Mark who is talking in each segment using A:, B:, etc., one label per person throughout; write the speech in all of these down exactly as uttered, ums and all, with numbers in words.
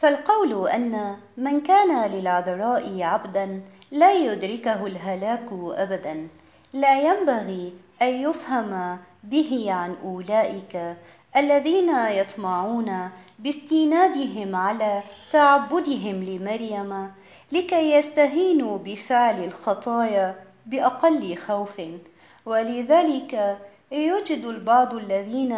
A: فالقول أن من كان للعذراء عبدا لا يدركه الهلاك أبدا لا ينبغي أن يفهم به عن أولئك الذين يطمعون باستنادهم على تعبدهم لمريم لكي يستهينوا بفعل الخطايا بأقل خوف. ولذلك يوجد البعض الذين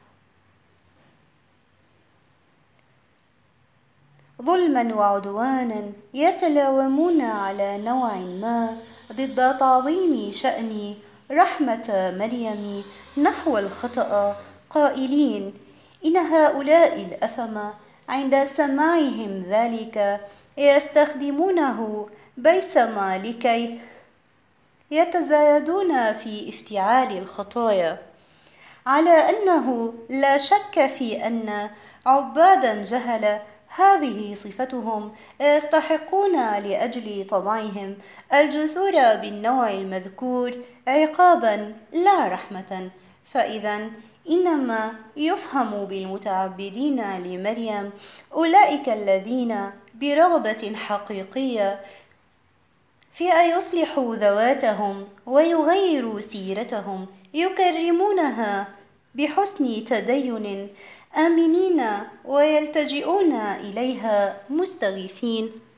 A: ظلما وعدوانا يتلاومون على نوع ما ضد تعظيم شأن رحمة مريم نحو الخطأ، قائلين إن هؤلاء الأثم عند سماعهم ذلك يستخدمونه بيسما لكي يتزايدون في افتعال الخطايا، على أنه لا شك في أن عبادا جهل هذه صفتهم يستحقون لأجل طمعهم الجسور بالنوع المذكور عقابا لا رحمة. فإذا إنما يفهم بالمتعبدين لمريم أولئك الذين برغبة حقيقية في أن يصلحوا ذواتهم ويغيروا سيرتهم يكرمونها بحسن تدين آمنين ويلتجئون إليها مستغيثين.